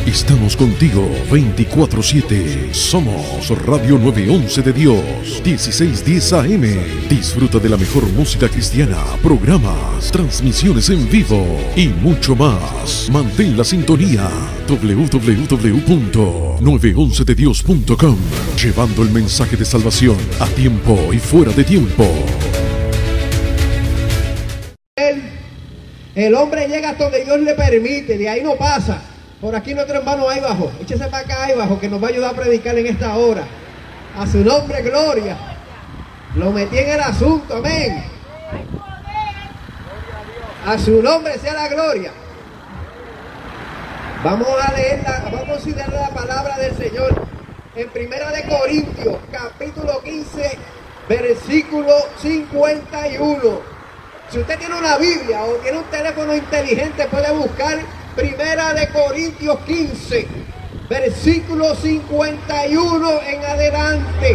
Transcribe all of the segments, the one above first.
Estamos contigo 24/7. Somos Radio 911 de Dios, 1610 AM. Disfruta de la mejor música cristiana, programas, transmisiones en vivo y mucho más. Mantén la sintonía. www.911dedios.com, llevando el mensaje de salvación a tiempo y fuera de tiempo. El hombre llega hasta donde Dios le permite, de ahí no pasa. Por aquí nuestro hermano ahí abajo, échese para acá ahí abajo, que nos va a ayudar a predicar en esta hora. A su nombre, gloria. Lo metí en el asunto, amén. A su nombre sea la gloria. Vamos a leer, vamos a considerar la palabra del Señor en 1 de Corintios, capítulo 15, versículo 51. Si usted tiene una Biblia o tiene un teléfono inteligente, puede buscar 1 de Corintios 15, versículo 51 en adelante.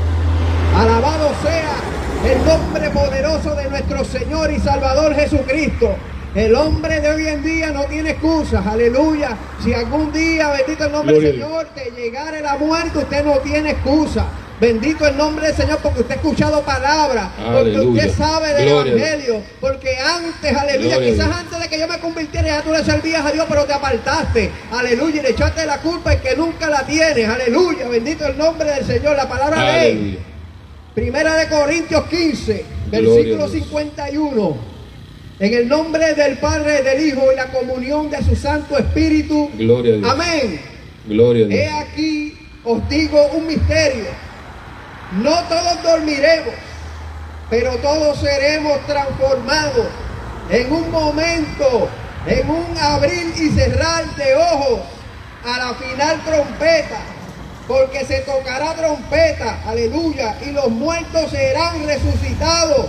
Alabado sea el nombre poderoso de nuestro Señor y Salvador Jesucristo. El hombre de hoy en día no tiene excusas, aleluya. Si algún día, bendito el nombre del Señor, te llegare la muerte, usted no tiene excusa. Bendito el nombre del Señor, porque usted ha escuchado palabra, porque usted sabe del Evangelio, porque antes, aleluya, quizás antes de que yo me convirtiera ya tú le servías a Dios, pero te apartaste, aleluya, y le echaste la culpa y que nunca la tienes, aleluya, bendito el nombre del Señor. La palabra de Primera de Corintios 15, versículo 51. En el nombre del Padre, del Hijo y la comunión de su Santo Espíritu. Gloria a Dios. Amén. Gloria a Dios. He aquí, os digo un misterio. No todos dormiremos, pero todos seremos transformados en un momento, en un abrir y cerrar de ojos, a la final trompeta, porque se tocará trompeta, aleluya, y los muertos serán resucitados,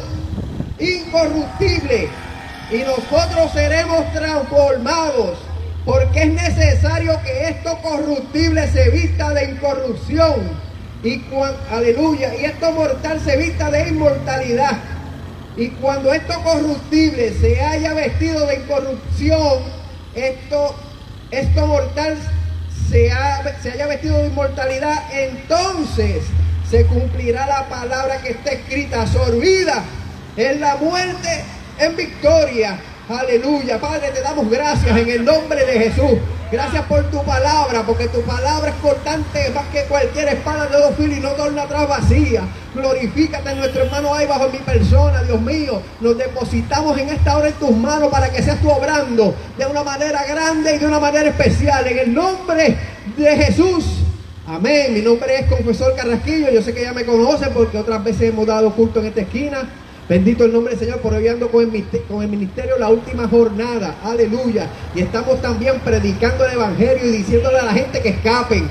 incorruptibles, y nosotros seremos transformados, porque es necesario que esto corruptible se vista de incorrupción, aleluya, y esto mortal se vista de inmortalidad. Y cuando esto corruptible se haya vestido de incorrupción, esto mortal se haya vestido de inmortalidad, entonces se cumplirá la palabra que está escrita: sorbida en la muerte, en victoria. Aleluya. Padre, te damos gracias en el nombre de Jesús. Gracias por tu palabra, porque tu palabra es cortante más que cualquier espada de dos filos y no torna atrás vacía. Glorifícate en nuestro hermano ahí bajo mi persona, Dios mío. Nos depositamos en esta hora en tus manos para que seas tú obrando de una manera grande y de una manera especial. En el nombre de Jesús. Amén. Mi nombre es Confesor Carrasquillo. Yo sé que ya me conocen porque otras veces hemos dado culto en esta esquina. Bendito el nombre del Señor, por hoy ando con el ministerio La Última Jornada, aleluya, y estamos también predicando el Evangelio y diciéndole a la gente que escapen,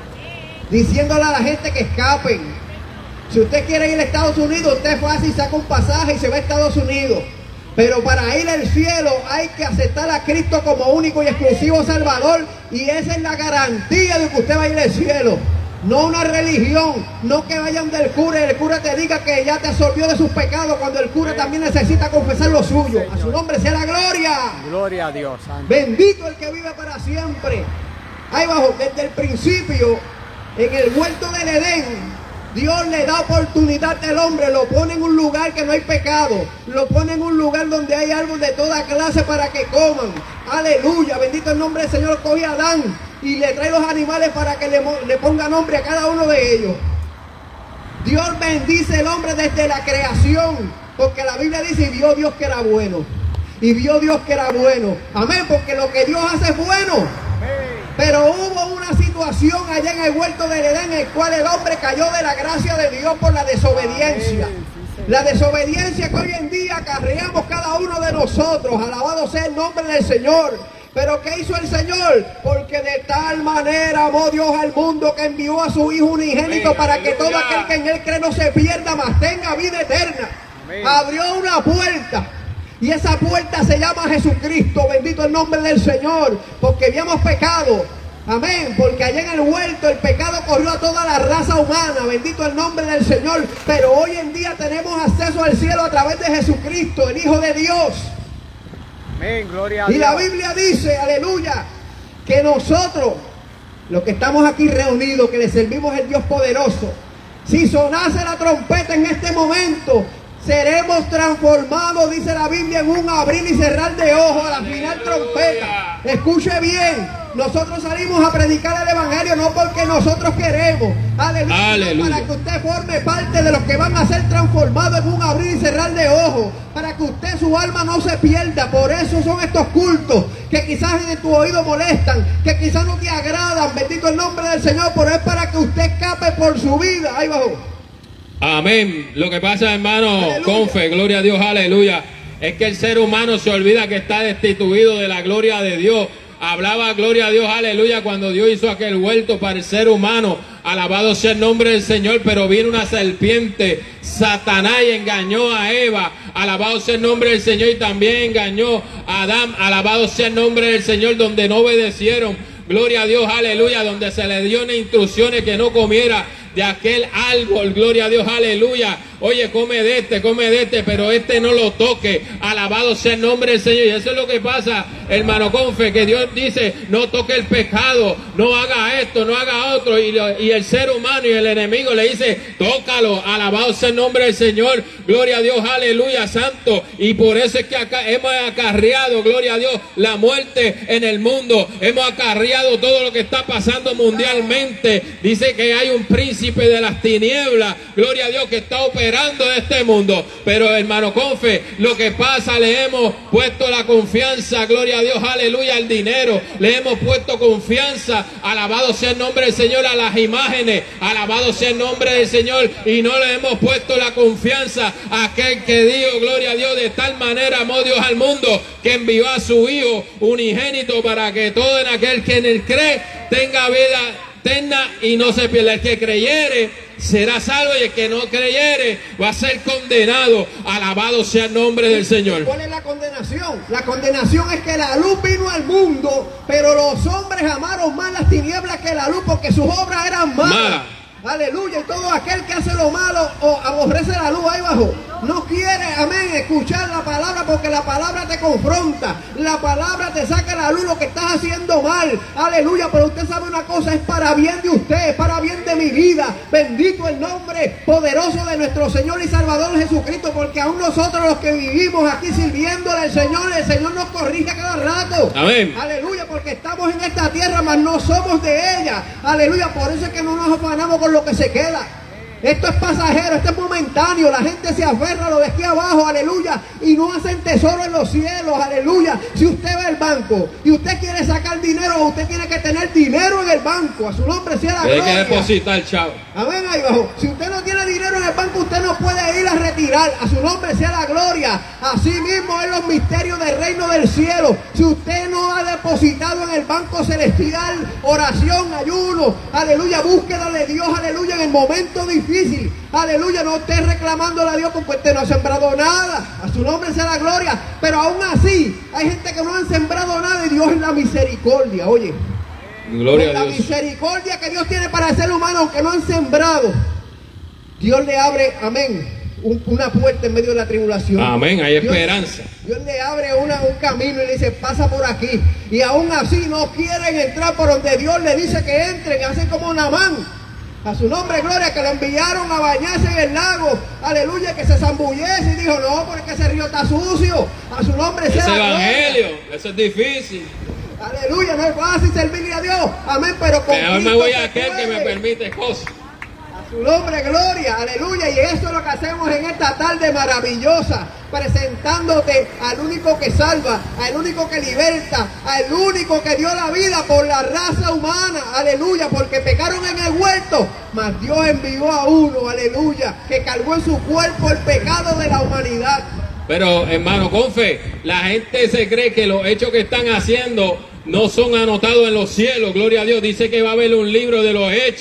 si usted quiere ir a Estados Unidos, usted es fácil, saca un pasaje y se va a Estados Unidos, pero para ir al cielo hay que aceptar a Cristo como único y exclusivo Salvador, y esa es la garantía de que usted va a ir al cielo. No una religión, no que vayan del cura y el cura te diga que ya te absolvió de sus pecados, cuando el cura también necesita confesar lo suyo. A su nombre sea la gloria. Gloria a Dios. Bendito el que vive para siempre. Ahí abajo, desde el principio, en el huerto del Edén, Dios le da oportunidad al hombre, lo pone en un lugar que no hay pecado, lo pone en un lugar donde hay árboles de toda clase para que coman. Aleluya, bendito el nombre del Señor. Coge a Adán y le trae los animales para que le ponga nombre a cada uno de ellos. Dios bendice al hombre desde la creación, porque la Biblia dice: y vio Dios que era bueno, y vio Dios que era bueno. Amén, porque lo que Dios hace es bueno. Pero hubo una situación allá en el huerto del Edén en el cual el hombre cayó de la gracia de Dios por la desobediencia. La desobediencia que hoy en día acarreamos cada uno de nosotros. Alabado sea el nombre del Señor. Pero ¿qué hizo el Señor? Porque de tal manera amó Dios al mundo que envió a su Hijo unigénito para que todo aquel que en Él cree no se pierda, mas tenga vida eterna. Abrió una puerta. Y esa puerta se llama Jesucristo. Bendito el nombre del Señor. Porque habíamos pecado. Amén. Porque allá en el huerto el pecado corrió a toda la raza humana. Bendito el nombre del Señor. Pero hoy en día tenemos acceso al cielo a través de Jesucristo, el Hijo de Dios. Amén. Gloria a y Dios. la Biblia dice, aleluya, que nosotros, los que estamos aquí reunidos, que le servimos al Dios poderoso, si sonase la trompeta en este momento, seremos transformados, dice la Biblia, en un abrir y cerrar de ojos a la final trompeta. Escuche bien, nosotros salimos a predicar el evangelio no porque nosotros queremos, aleluya, para que usted forme parte de los que van a ser transformados en un abrir y cerrar de ojos, para que usted, su alma no se pierda. Por eso son estos cultos que quizás en tu oído molestan, que quizás no te agradan, bendito el nombre del Señor, pero es para que usted escape por su vida. Ahí bajo. Amén. Lo que pasa, hermano, con fe, gloria a Dios, aleluya, es que el ser humano se olvida que está destituido de la gloria de Dios. Hablaba, gloria a Dios, aleluya, cuando Dios hizo aquel huerto para el ser humano. Alabado sea el nombre del Señor, pero vino una serpiente, Satanás, y engañó a Eva. Alabado sea el nombre del Señor, y también engañó a Adán. Alabado sea el nombre del Señor, donde no obedecieron. Gloria a Dios, aleluya, donde se le dio unas instrucciones que no comiera de aquel árbol, gloria a Dios, aleluya. Oye, come de este, pero este no lo toque. Alabado sea el nombre del Señor. Y eso es lo que pasa, hermano Confe, que Dios dice, no toque el pecado, no haga esto, no haga otro. Y el ser humano y el enemigo le dice, tócalo. Alabado sea el nombre del Señor. Gloria a Dios, aleluya, santo. Y por eso es que acá hemos acarreado, gloria a Dios, la muerte en el mundo. Hemos acarreado todo lo que está pasando mundialmente. Dice que hay un príncipe de las tinieblas, gloria a Dios, que está operando en este mundo. Pero hermano Confe, lo que pasa, le hemos puesto la confianza, gloria a Dios, aleluya, al dinero. Le hemos puesto confianza, alabado sea el nombre del Señor, a las imágenes, alabado sea el nombre del Señor. Y no le hemos puesto la confianza a aquel que dijo, gloria a Dios, de tal manera amó Dios al mundo, que envió a su Hijo unigénito, para que todo en aquel que en él cree tenga vida eterna y no se pierda. El que creyere será salvo, y el que no creyere va a ser condenado. Alabado sea el nombre del Señor. ¿Cuál es la condenación? La condenación es que la luz vino al mundo, pero los hombres amaron más las tinieblas que la luz, porque sus obras eran malas. Aleluya. Y todo aquel que hace lo malo o aborrece la luz, ahí abajo, no quiere, amén, escuchar la palabra, porque la palabra te confronta, la palabra te saca a la luz lo que estás haciendo mal. Aleluya. Pero usted sabe una cosa, es para bien de usted, es para bien de mi vida. Bendito el nombre poderoso de nuestro Señor y Salvador Jesucristo, porque aún nosotros los que vivimos aquí sirviéndole al Señor, el Señor nos corrige cada rato. Amén. Aleluya, porque estamos en esta tierra, mas no somos de ella. Aleluya. Por eso es que no nos afanamos con lo que se queda. Esto es pasajero, esto es momentáneo. La gente se aferra a lo de aquí abajo, aleluya, y no hacen tesoro en los cielos, aleluya. Si usted va al banco y usted quiere sacar dinero, usted tiene que tener dinero en el banco. A su nombre sea la gloria. Hay que depositar, chavo. Amén, ahí abajo. Si usted no tiene dinero en el banco, usted no puede ir a retirar. A su nombre sea la gloria. Así mismo es los misterios del reino del cielo. Si usted no ha depositado en el banco celestial, oración, ayuno, aleluya, búsqueda de Dios, aleluya, en el momento difícil, aleluya, no esté reclamándole a Dios porque usted no ha sembrado nada. A su nombre sea la gloria. Pero aún así hay gente que no han sembrado nada, y Dios es la misericordia. Oye, gloria la a Dios. misericordia que Dios tiene para el ser humano, aunque no han sembrado, Dios le abre, amén, una puerta en medio de la tribulación. Amén, hay esperanza. Dios le abre un camino y le dice, pasa por aquí. Y aún así no quieren entrar por donde Dios le dice que entren, hacen como Naamán. A su nombre, gloria, que lo enviaron a bañarse en el lago, aleluya, que se zambullese y dijo, no, porque ese río está sucio. A su nombre sea ese la evangelio, gloria. eso es difícil. Aleluya, no es fácil servirle a Dios, amén, pero con Mejor me Cristo voy se a aquel que me puede. permite cosas. A su nombre, gloria, aleluya. Y eso es lo que hacemos en esta tarde maravillosa, presentándote al único que salva, al único que liberta, al único que dio la vida por la raza humana, aleluya, porque pecaron en el huerto, mas Dios envió a uno, aleluya, que cargó en su cuerpo el pecado de la humanidad. Pero hermano Confe, la gente se cree que los hechos que están haciendo no son anotados en los cielos, gloria a Dios. Dice que va a haber un libro de los hechos,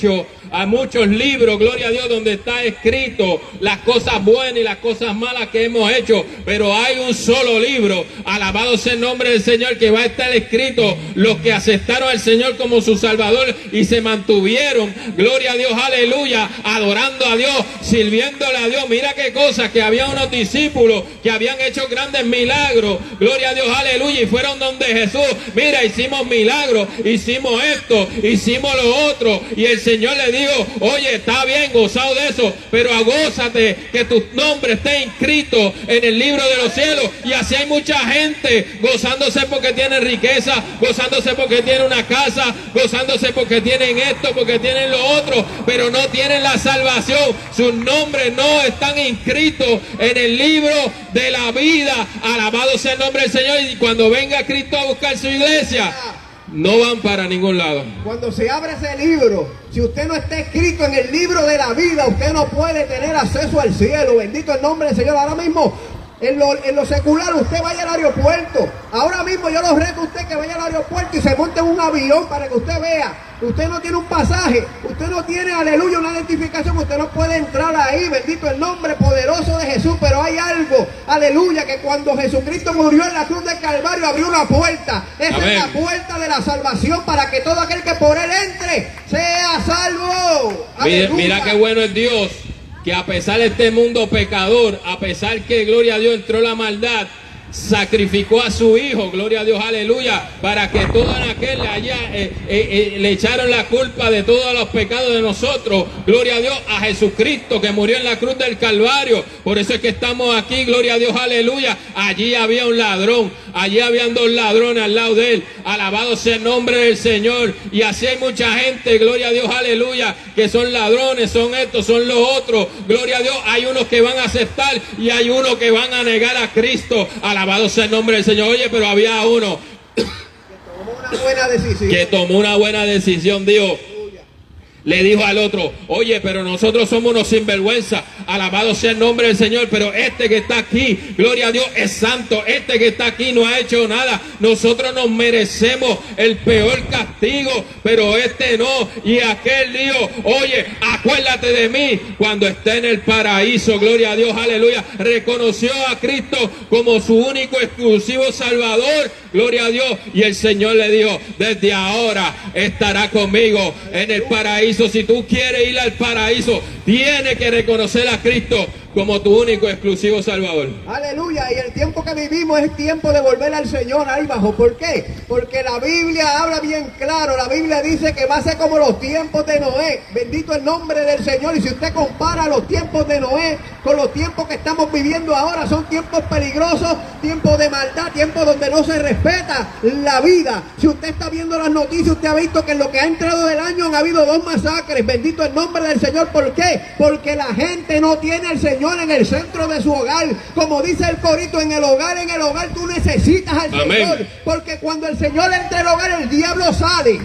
a muchos libros, gloria a Dios, donde está escrito las cosas buenas y las cosas malas que hemos hecho, pero hay un solo libro, alabado sea el nombre del Señor, que va a estar escrito los que aceptaron al Señor como su Salvador y se mantuvieron, gloria a Dios, aleluya, adorando a Dios, sirviéndole a Dios. Mira qué cosa, que había unos discípulos que habían hecho grandes milagros, gloria a Dios, aleluya, y fueron donde Jesús, mira, hicimos milagros, hicimos esto, hicimos lo otro, y el Señor le dijo, oye, está bien, gozado de eso, pero agózate que tu nombre esté inscrito en el libro de los cielos. Y así hay mucha gente gozándose porque tienen riqueza, gozándose porque tienen una casa, gozándose porque tienen esto, porque tienen lo otro, pero no tienen la salvación. Sus nombres no están inscritos en el libro de la vida. Alabado sea el nombre del Señor. Y cuando venga Cristo a buscar su iglesia, no van para ningún lado. Cuando se abre ese libro, si usted no está escrito en el libro de la vida, usted no puede tener acceso al cielo. Bendito el nombre del Señor. Ahora mismo, en lo secular, usted vaya al aeropuerto. Ahora mismo yo lo reto a usted que vaya al aeropuerto y se monte en un avión para que usted vea. Usted no tiene un pasaje, usted no tiene, aleluya, una identificación, usted no puede entrar ahí. Bendito el nombre poderoso de Jesús. Pero hay algo, aleluya, que cuando Jesucristo murió en la cruz del Calvario abrió una puerta. Esa Amén. es la puerta de la salvación, para que todo aquel que por él entre sea salvo. Mira qué bueno es Dios, que a pesar de este mundo pecador, a pesar que, gloria a Dios, entró la maldad, sacrificó a su hijo, gloria a Dios, aleluya, para que todo aquel allá le echaron la culpa de todos los pecados de nosotros, gloria a Dios, a Jesucristo que murió en la cruz del Calvario. Por eso es que estamos aquí, gloria a Dios, aleluya. Allí había un ladrón, allí habían dos ladrones al lado de él, alabado sea el nombre del Señor. Y así hay mucha gente, gloria a Dios, aleluya, que son ladrones, son estos, son los otros, gloria a Dios. Hay unos que van a aceptar y hay unos que van a negar a Cristo, alabado sea el nombre del Señor. Oye, pero había uno que tomó una buena decisión, Dios. Le dijo al otro, oye, pero nosotros somos unos sinvergüenza, alabado sea el nombre del Señor, pero este que está aquí, gloria a Dios, es santo. Este que está aquí no ha hecho nada. Nosotros nos merecemos el peor castigo, pero este no. Y aquel dijo, oye, acuérdate de mí cuando esté en el paraíso, gloria a Dios, aleluya. Reconoció a Cristo como su único exclusivo Salvador, gloria a Dios. Y el Señor le dijo, desde ahora estará conmigo en el paraíso. Si tú quieres ir al paraíso, tienes que reconocer a Cristo como tu único exclusivo Salvador. Aleluya. Y el tiempo que vivimos es tiempo de volver al Señor ahí bajo. ¿Por qué? Porque la Biblia habla bien claro. La Biblia dice que va a ser como los tiempos de Noé. Bendito el nombre del Señor. Y si usted compara los tiempos de Noé con los tiempos que estamos viviendo ahora, son tiempos peligrosos, tiempos de maldad, tiempos donde no se respeta la vida. Si usted está viendo las noticias, usted ha visto que en lo que ha entrado del año han habido 2 masacres. Bendito el nombre del Señor. ¿Por qué? Porque la gente no tiene al Señor en el centro de su hogar. Como dice el corito, en el hogar tú necesitas al Amén. Señor. Porque cuando el Señor entra al hogar, el diablo sale.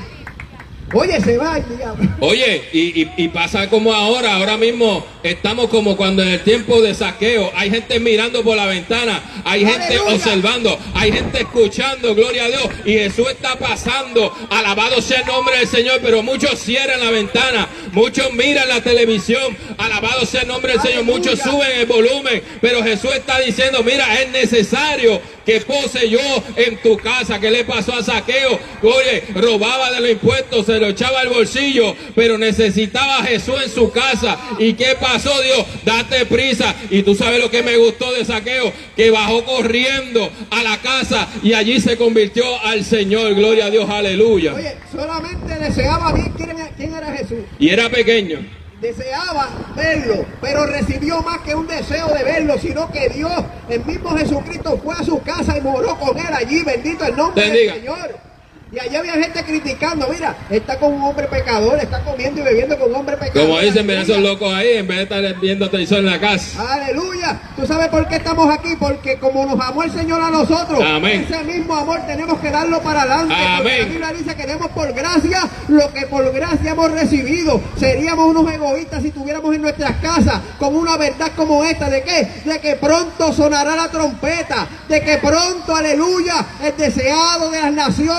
Oye, se va el diablo. Oye, y pasa como ahora mismo estamos como cuando en el tiempo de saqueo, hay gente mirando por la ventana, hay gente observando, hay gente escuchando, gloria a Dios, y Jesús está pasando, alabado sea el nombre del Señor, pero muchos cierran la ventana, muchos miran la televisión, alabado sea el nombre del Señor, muchos suben el volumen, pero Jesús está diciendo, mira, es necesario que pose yo en tu casa. ¿Qué le pasó a Saqueo? Oye, robaba de los impuestos, se lo echaba al bolsillo, pero necesitaba a Jesús en su casa. ¿Y qué pasó, Dios? Date prisa. Y tú sabes lo que me gustó de Saqueo, que bajó corriendo a la casa y allí se convirtió al Señor. Gloria a Dios, aleluya. Oye, solamente deseaba bien quién era Jesús. Y era pequeño. Deseaba verlo, pero recibió más que un deseo de verlo, sino que Dios, el mismo Jesucristo, fue a su casa y moró con él allí. Bendito el nombre del Señor. Y allá había gente criticando, mira, está con un hombre pecador, está comiendo y bebiendo con un hombre pecador. Como dicen, ven esos locos ahí, en vez de estar viendo televisión en la casa. Aleluya. ¿Tú sabes por qué estamos aquí? Porque como nos amó el Señor a nosotros, amén, ese mismo amor tenemos que darlo para adelante. Amén. Porque la Biblia dice que demos por gracia lo que por gracia hemos recibido. Seríamos unos egoístas si tuviéramos en nuestras casas como una verdad como esta. ¿De qué? De que pronto sonará la trompeta, de que pronto, aleluya, el deseado de las naciones va a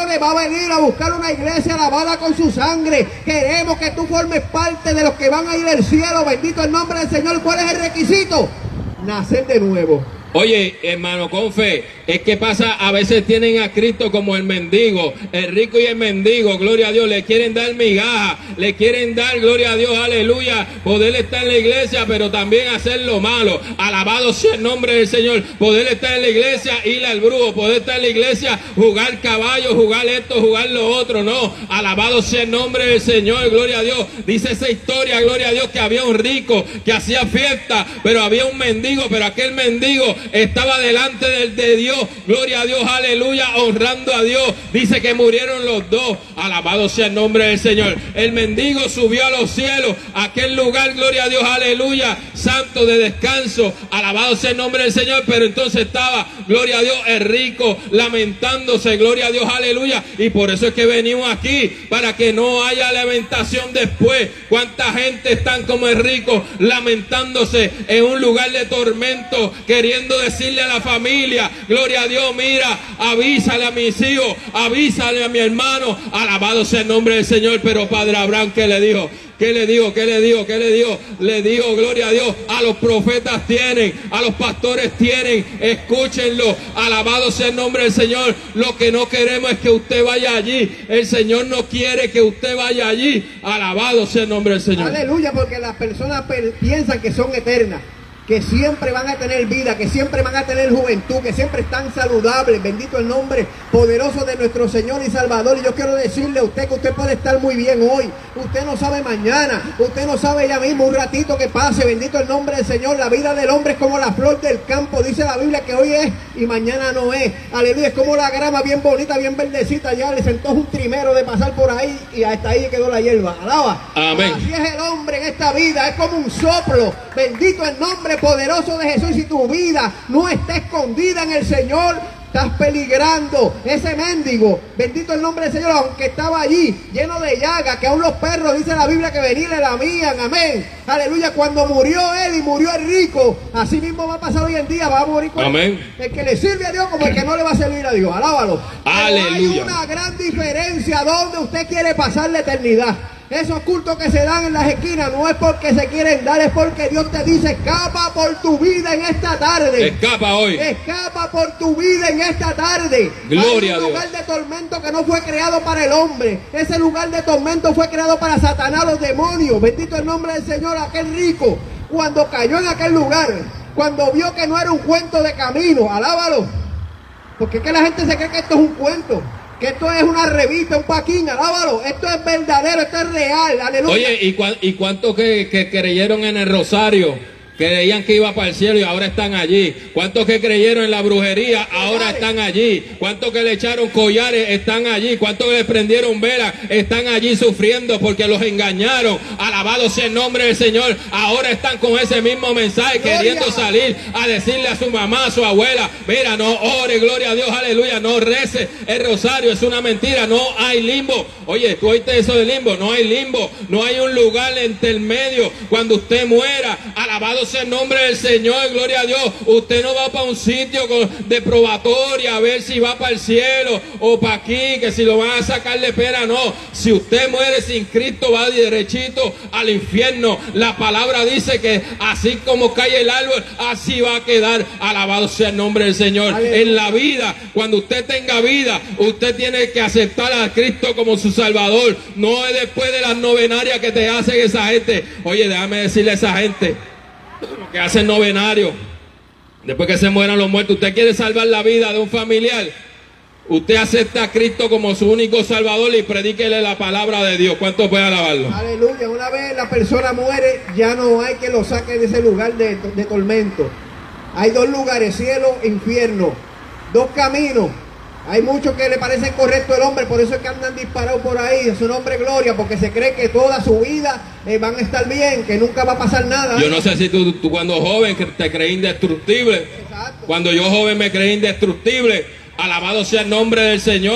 venido a buscar una iglesia lavada con su sangre. Queremos que tú formes parte de los que van a ir al cielo. Bendito el nombre del Señor. ¿Cuál es el requisito? Nacer de nuevo. Oye, hermano Confe, es que pasa, a veces tienen a Cristo como el mendigo, el rico y el mendigo, gloria a Dios, le quieren dar migaja, le quieren dar, gloria a Dios, aleluya, poder estar en la iglesia, pero también hacer lo malo. Alabado sea el nombre del Señor, poder estar en la iglesia, ir al brujo, poder estar en la iglesia, jugar caballo, jugar esto, jugar lo otro, no. Alabado sea el nombre del Señor, gloria a Dios. Dice esa historia, gloria a Dios, que había un rico que hacía fiesta, pero había un mendigo, pero aquel mendigo estaba delante de Dios, gloria a Dios, aleluya, honrando a Dios. Dice que murieron los dos. Alabado sea el nombre del Señor. El mendigo subió a los cielos, a aquel lugar, gloria a Dios, aleluya, santo de descanso. Alabado sea el nombre del Señor. Pero entonces estaba, gloria a Dios, el rico lamentándose, gloria a Dios, aleluya. Y por eso es que venimos aquí, para que no haya lamentación después. Cuánta gente están como el rico, lamentándose en un lugar de tormento, queriendo decirle a la familia, gloria a Dios, mira, avísale a mis hijos, avísale a mi hermano. Alabado sea el nombre del Señor. Pero Padre Abraham, ¿qué le dijo? ¿Qué le dijo? ¿Qué le dijo? ¿Qué le dijo? Le dijo, gloria a Dios, a los profetas tienen, a los pastores tienen, escúchenlo. Alabado sea el nombre del Señor. Lo que no queremos es que usted vaya allí. El Señor no quiere que usted vaya allí. Alabado sea el nombre del Señor. Aleluya, porque las personas piensan que son eternas, que siempre van a tener vida, que siempre van a tener juventud, que siempre están saludables. Bendito el nombre poderoso de nuestro Señor y Salvador. Y yo quiero decirle a usted que usted puede estar muy bien hoy, usted no sabe mañana, usted no sabe ya mismo, un ratito que pase. Bendito el nombre del Señor. La vida del hombre es como la flor del campo, dice la Biblia, que hoy es y mañana no es. Aleluya, es como la grama bien bonita, bien verdecita. Ya le sentó un trimero de pasar por ahí y hasta ahí quedó la hierba. Alaba. Amén. Así es el hombre en esta vida, es como un soplo. Bendito el nombre poderoso de Jesús. Si tu vida no está escondida en el Señor, estás peligrando. Ese mendigo, bendito el nombre del Señor, aunque estaba allí lleno de llagas, que aún los perros, dice la Biblia, que venir le lamían. Amén, aleluya. Cuando murió él y murió el rico, así mismo va a pasar hoy en día. Va a morir el que le sirve a Dios como el que no le va a servir a Dios. Alábalo. Aleluya. Pero hay una gran diferencia donde usted quiere pasar la eternidad. Esos cultos que se dan en las esquinas no es porque se quieren dar, es porque Dios te dice: escapa por tu vida en esta tarde. Escapa hoy. Escapa por tu vida en esta tarde. Gloria a Dios. Hay un lugar de tormento que no fue creado para el hombre. Ese lugar de tormento fue creado para Satanás, los demonios. Bendito el nombre del Señor. Aquel rico, cuando cayó en aquel lugar, cuando vio que no era un cuento de camino, alábalo. Porque es que la gente se cree que esto es un cuento, que esto es una revista, un paquín. Alábalo, esto es verdadero, esto es real, aleluya. Oye, ¿y cuántos que creyeron en el rosario? Creían que iba para el cielo y ahora están allí. ¿Cuántos que creyeron en la brujería ahora están allí? ¿Cuántos que le echaron collares están allí? ¿Cuántos que le prendieron velas están allí sufriendo porque los engañaron? Alabado sea el nombre del Señor. Ahora están con ese mismo mensaje, queriendo salir a decirle a su mamá, a su abuela: mira, no ore, gloria a Dios, aleluya, no rece el rosario, es una mentira, no hay limbo. Oye, ¿tú oíste eso de limbo? No hay limbo, no hay un lugar entre el medio cuando usted muera. Alabado sea el nombre del Señor, gloria a Dios. Usted no va para un sitio de probatoria a ver si va para el cielo o para aquí, que si lo van a sacar de pena. No, si usted muere sin Cristo, va derechito al infierno. La palabra dice que así como cae el árbol, así va a quedar. Alabado sea el nombre del Señor. Aleluya. En la vida, cuando usted tenga vida, usted tiene que aceptar a Cristo como su Salvador. No es después de las novenarias que te hacen esa gente. Oye, déjame decirle a esa gente que hacen novenario, después que se mueran los muertos. Usted quiere salvar la vida de un familiar, usted acepta a Cristo como su único Salvador y predíquele la palabra de Dios. ¿Cuántos pueden alabarlo? Aleluya. Una vez la persona muere, ya no hay que lo saque de ese lugar de tormento. Hay dos lugares, cielo e infierno, dos caminos. Hay muchos que le parecen correcto el hombre, por eso es que andan disparados por ahí, a su nombre gloria, porque se cree que toda su vida van a estar bien, que nunca va a pasar nada. Yo no sé si tú cuando joven te creí indestructible. Exacto. Cuando yo joven me creí indestructible. Alabado sea el nombre del Señor.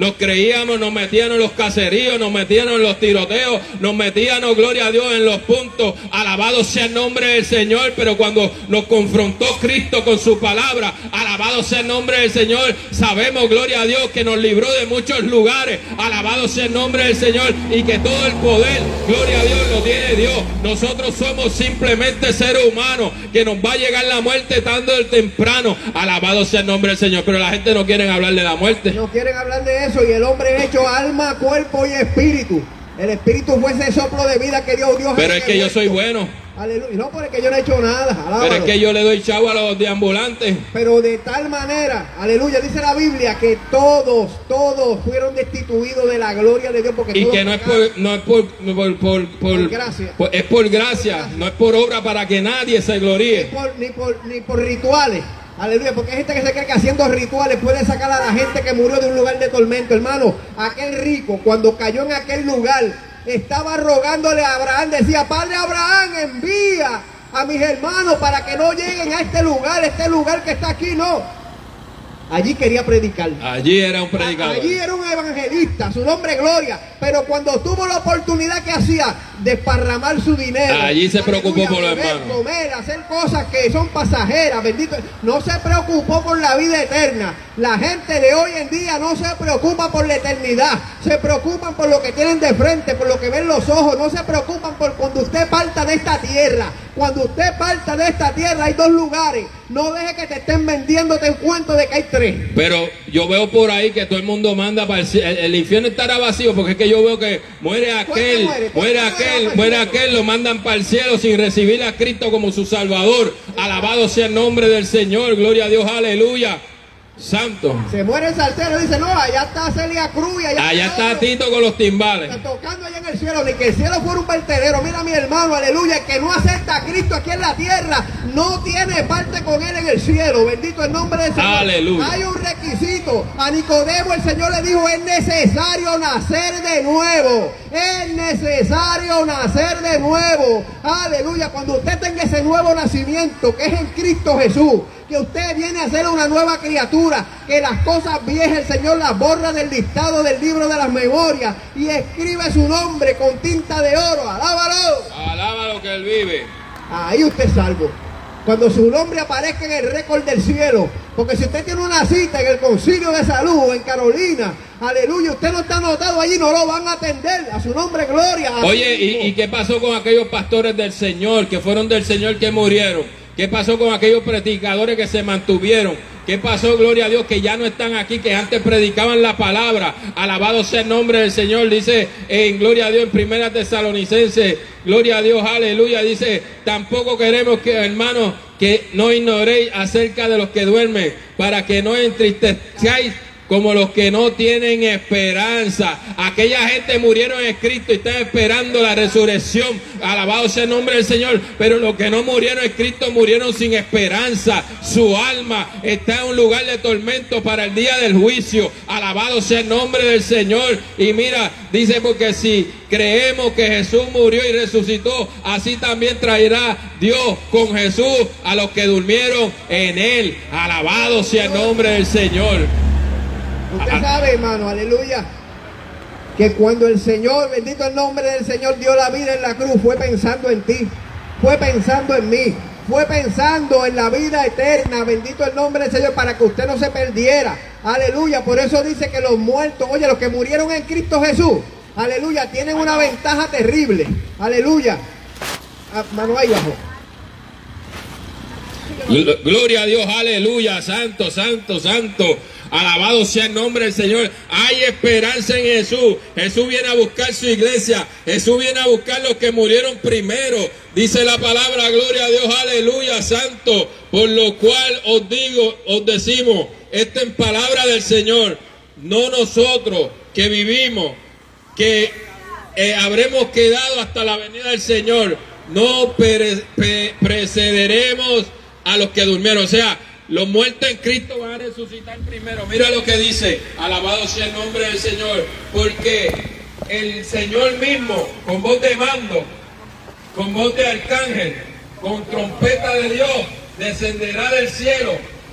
nos creíamos, nos metíamos en los caseríos, nos metíamos en los tiroteos, nos metíamos, gloria a Dios, en los puntos. Alabado sea el nombre del Señor, pero cuando nos confrontó Cristo con su palabra, alabado sea el nombre del Señor, sabemos, gloria a Dios, que nos libró de muchos lugares. Alabado sea el nombre del Señor, y que todo el poder, gloria a Dios, lo tiene Dios. Nosotros somos simplemente seres humanos, que nos va a llegar la muerte tarde o temprano. Alabado sea el nombre del Señor, pero la gente no quiere hablar de la muerte. No quieren hablar de eso, y el hombre es hecho alma, cuerpo y espíritu. El espíritu fue ese soplo de vida que dio Dios. Pero es que yo soy bueno. Aleluya. No, porque yo no he hecho nada. Alábalo. Pero es que yo le doy chavo a los deambulantes. Pero de tal manera, aleluya, dice la Biblia que todos fueron destituidos de la gloria de Dios. Porque y que no es por gracia. Es por gracia, no es por obra para que nadie se gloríe. Ni por rituales. Aleluya, porque hay gente que se cree que haciendo rituales puede sacar a la gente que murió de un lugar de tormento. Hermano, aquel rico, cuando cayó en aquel lugar, estaba rogándole a Abraham, decía: Padre Abraham, envía a mis hermanos para que no lleguen a este lugar que está aquí. No, allí quería predicar. Allí era un predicador. Allí era un evangelista, su nombre Gloria. Pero cuando tuvo la oportunidad, que hacía? Desparramar su dinero. Allí se preocupó por los hermanos. Comer, hacer cosas que son pasajeras, bendito. No se preocupó por la vida eterna. La gente de hoy en día no se preocupa por la eternidad. Se preocupan por lo que tienen de frente, por lo que ven los ojos. No se preocupan por cuando usted parta de esta tierra. Cuando usted parta de esta tierra hay dos lugares. No deje que te estén vendiéndote el cuento de que hay tres. Pero yo veo por ahí que todo el mundo manda para el infierno. Estará vacío, porque es que yo veo que muere aquel, lo mandan para el cielo sin recibir a Cristo como su Salvador. Alabado sea el nombre del Señor, gloria a Dios, aleluya. Santo. Se muere el salsero y dice: no, allá está Celia Cruz, allá está Tito con los timbales. Está tocando allá en el cielo. Ni que el cielo fuera un vertedero. Mira, mi hermano, aleluya, el que no acepta a Cristo aquí en la tierra no tiene parte con él en el cielo. Bendito el nombre del Señor. Aleluya. Hay un requisito. A Nicodemo el Señor le dijo: es necesario nacer de nuevo. Es necesario nacer de nuevo. Aleluya. Cuando usted tenga ese nuevo nacimiento que es en Cristo Jesús, que usted viene a ser una nueva criatura, que las cosas viejas el Señor las borra del listado del libro de las memorias y escribe su nombre con tinta de oro. Alábalo. Alábalo que Él vive. Ahí usted es salvo. Cuando su nombre aparezca en el récord del cielo. Porque si usted tiene una cita en el Concilio de Salud en Carolina, aleluya, usted no está anotado allí, no lo van a atender. A su nombre, gloria. Oye, ¿y qué pasó con aquellos pastores del Señor, que fueron del Señor, que murieron? ¿Qué pasó con aquellos predicadores que se mantuvieron? ¿Qué pasó, gloria a Dios, que ya no están aquí, que antes predicaban la palabra? Alabado sea el nombre del Señor. Dice en gloria a Dios en Primera Tesalonicenses, gloria a Dios, aleluya. Dice: tampoco queremos que, hermanos, que no ignoréis acerca de los que duermen, para que no entristezcáis como los que no tienen esperanza. Aquella gente murieron en Cristo y están esperando la resurrección. Alabado sea el nombre del Señor. Pero los que no murieron en Cristo murieron sin esperanza. Su alma está en un lugar de tormento para el día del juicio. Alabado sea el nombre del Señor. Y mira, dice: porque si creemos que Jesús murió y resucitó, así también traerá Dios con Jesús a los que durmieron en Él. Alabado sea el nombre del Señor. Usted sabe, hermano, aleluya, que cuando el Señor, bendito el nombre del Señor, dio la vida en la cruz, fue pensando en ti, fue pensando en mí, fue pensando en la vida eterna, bendito el nombre del Señor, para que usted no se perdiera. Aleluya. Por eso dice que los muertos, oye, los que murieron en Cristo Jesús, aleluya, tienen una ventaja terrible. Aleluya. Mano ahí abajo. Gloria a Dios, aleluya, santo, santo, santo. Alabado sea el nombre del Señor. Hay esperanza en Jesús. Jesús viene a buscar su iglesia. Jesús viene a buscar los que murieron primero. Dice la palabra, gloria a Dios, aleluya, santo. Por lo cual os decimos, esto en palabra del Señor. No nosotros que vivimos, que habremos quedado hasta la venida del Señor. No precederemos a los que durmieron. O sea, los muertos en Cristo van a resucitar primero. Mira lo que dice: alabado sea el nombre del Señor. Porque el Señor mismo, con voz de mando, con voz de arcángel, con trompeta de Dios, descenderá del cielo.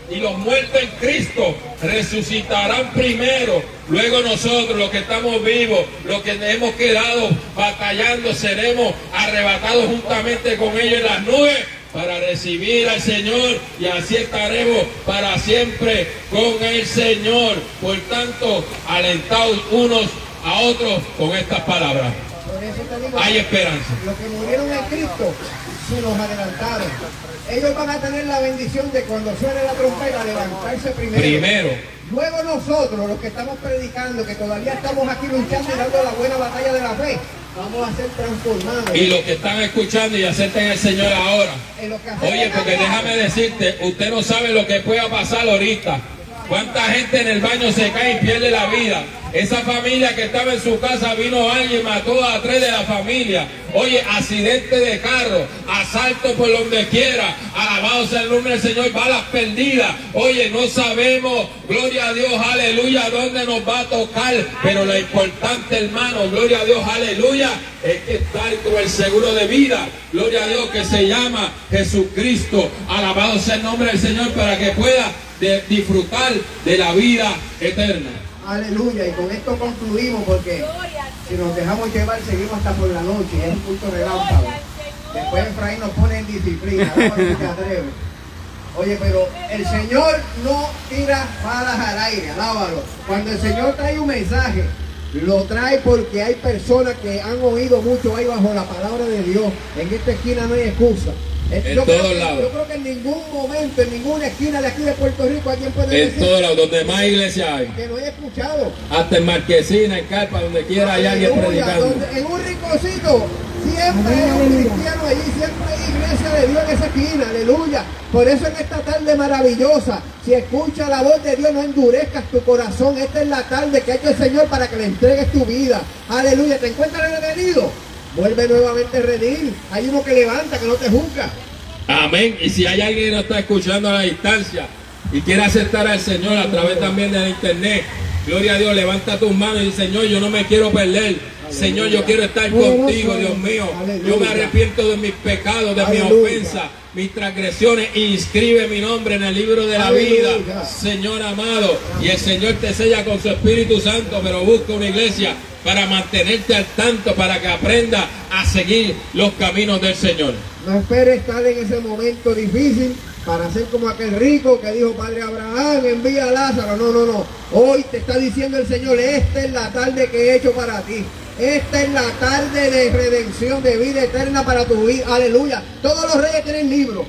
y los muertos en Cristo resucitarán primero. Luego nosotros, los que estamos vivos, los que hemos quedado batallando, seremos arrebatados juntamente con ellos en las nubes para recibir al Señor, y así estaremos para siempre con el Señor. Por tanto, alentados unos a otros con estas palabras. Por eso te digo, hay esperanza. Los que murieron en Cristo se nos adelantaron. Ellos van a tener la bendición de, cuando suene la trompeta, levantarse primero. Luego nosotros, los que estamos predicando, que todavía estamos aquí luchando y dando la buena batalla de la fe, vamos a ser transformados. Y los que están escuchando y acepten al Señor ahora. Oye, porque déjame decirte, usted no sabe lo que pueda pasar ahorita. Cuánta gente en el baño se cae y pierde la vida. Esa familia que estaba en su casa, vino alguien y mató a 3 de la familia. Oye, accidente de carro, asalto por donde quiera. Alabado sea el nombre del Señor, balas perdidas. Oye, no sabemos, gloria a Dios, aleluya, dónde nos va a tocar. Pero lo importante, hermano, gloria a Dios, aleluya, es que estar con el seguro de vida. Gloria a Dios, que se llama Jesucristo. Alabado sea el nombre del Señor, para que pueda disfrutar de la vida eterna. Aleluya, y con esto concluimos, porque si nos dejamos llevar seguimos hasta por la noche, es un culto relámpago. Después Efraín nos pone en disciplina, no se atreve. Oye, pero el Señor no tira balas al aire, alábalo. Cuando el Señor trae un mensaje, lo trae porque hay personas que han oído mucho ahí bajo la palabra de Dios. En esta esquina no hay excusa. En todos lados. Yo creo que en ningún momento, en ninguna esquina de aquí de Puerto Rico, alguien puede decir. En todos lados, donde más iglesias hay. Que no he escuchado. Hasta en Marquesina, en Carpa, donde quiera hay alguien predicando. En un rinconcito, siempre hay un cristiano allí, siempre hay iglesia de Dios en esa esquina, aleluya. Por eso en esta tarde maravillosa, si escuchas la voz de Dios, no endurezcas tu corazón. Esta es la tarde que ha hecho el Señor para que le entregues tu vida. Aleluya, ¿te encuentras retenido? Vuelve nuevamente a redimir. Hay uno que levanta, que no te juzga. Amén. Y si hay alguien que nos está escuchando a la distancia y quiere aceptar al Señor a través también de la internet, gloria a Dios, levanta tus manos y dice: Señor, yo no me quiero perder. Señor, yo quiero estar contigo, Dios mío. Yo me arrepiento de mis pecados, de mis ofensas, mis transgresiones, e inscribe mi nombre en el libro de la vida, Señor amado. Y el Señor te sella con su Espíritu Santo, pero busca una iglesia para mantenerte al tanto, para que aprenda a seguir los caminos del Señor. No esperes estar en ese momento difícil para ser como aquel rico que dijo: Padre Abraham, envía a Lázaro. No. Hoy te está diciendo el Señor: esta es la tarde que he hecho para ti. Esta es la tarde de redención, de vida eterna para tu vida. Aleluya. Todos los reyes tienen libros.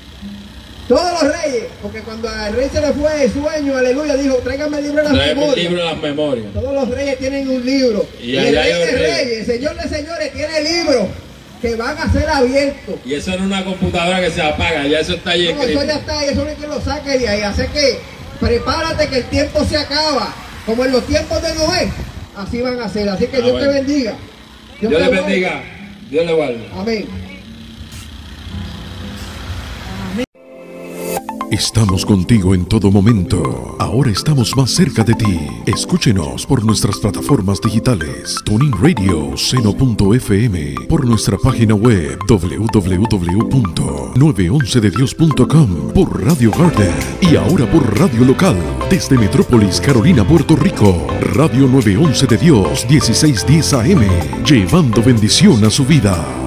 Todos los reyes, porque cuando al rey se le fue el sueño, aleluya, dijo: tráigame el libro de las memorias. Todos los reyes tienen un libro. Y el rey de reyes, el señor de señores, tiene libros que van a ser abiertos. Y eso no es una computadora que se apaga, ya eso está ahí escrito. Eso ya está ahí, eso no es que lo saque de ahí. Así que prepárate, que el tiempo se acaba. Como en los tiempos de Noé, así van a ser. Así que Dios te bendiga. Dios te bendiga. Dios le guarde. Amén. Estamos contigo en todo momento. Ahora estamos más cerca de ti. Escúchenos por nuestras plataformas digitales: TuneIn Radio, Seno.fm, por nuestra página web www.911dedios.com, por Radio Garden y ahora por Radio Local desde Metrópolis, Carolina, Puerto Rico. Radio 911 de Dios, 1610 AM, llevando bendición a su vida.